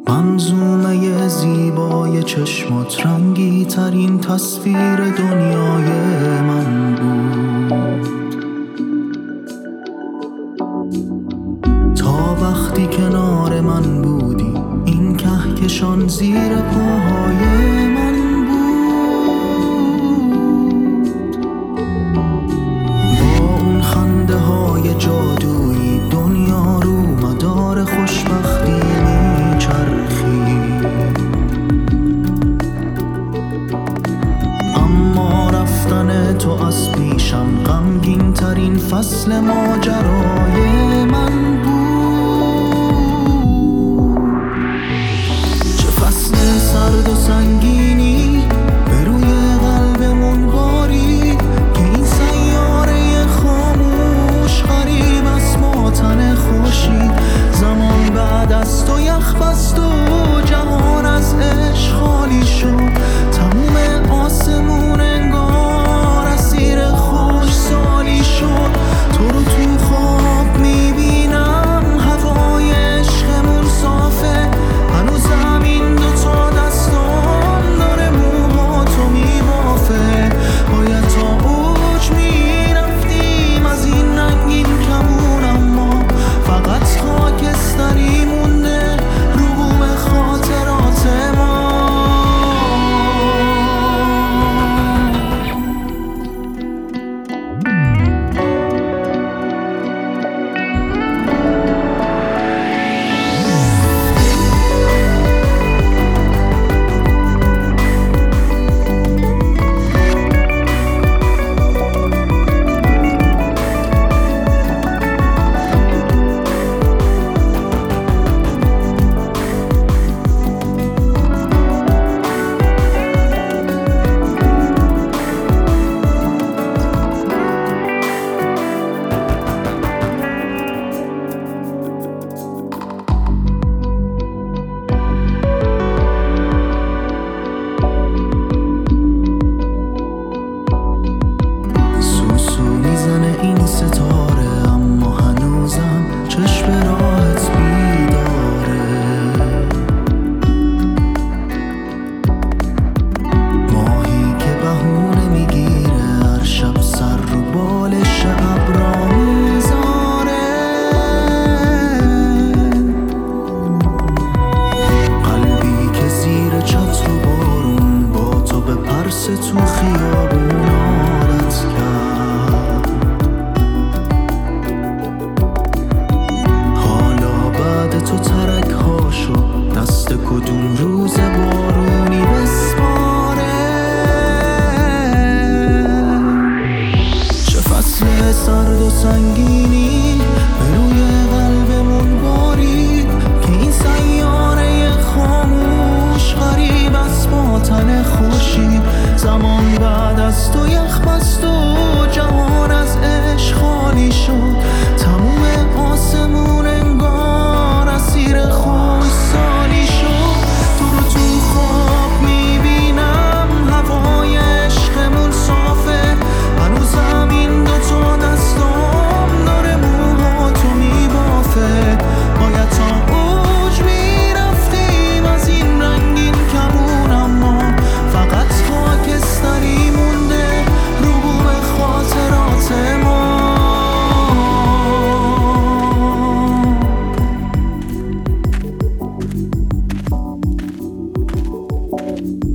منظومه زیبای چشمات رنگی ترین تصویر دنیای من بود. تا وقتی کنار من بودی این کهکشان زیر پاهای من بود. با اون خنده های جادویی دنیا رو مدار خوشبختی میچرخید. اما رفتن تو از پیشم غمگین ترین فصل ماجرای من بود. چه فصل سرد و سنگینی به روی قلبمون باری که این سیاره خاموش غریب از ماتن خورشید. زمان بعد از تو یخ بست و جهان از عشق خالی شد. تموم آسمون انگار اسیر خوش سالی شد. تو رو تو خواب میبینم هوای عشقمون صافه. هنوز زمین دوتا دستام داره موهاتو میبافه. باید تا اوج میرفتیم از این رنگین کمون، اما فقط خاکستری مونده رو بوم خاطرات ما. این ستاره اما هنوزم چشم راحت بیداره. ماهی که بهونه میگیره هر شب سر رو بالش ابرا میذاره. قلبی که زیر چتر و بارون با تو به پرس تو خیابون عادت کرد. تو ترک ها شد دست کدوم روز بارونی بسپاره. چه فصل سرد و سنگینی به روی قلبمون باری که این سیاره خاموش غریب از ماتن خورشید. زمان بعد از تو یخ بست و جهان از عشق خالی شد. تموم آسمون انگار اسیر خوش سالی شد. تو رو تو خواب میبینم هوای عشقمون صافه. هنوز زمین دوتا دستام داره موهاتو میبافه. باید تا اوج میرفتیم از این رنگین کمون، اما فقط خاکستری مونده رو بوم خاطرات ما.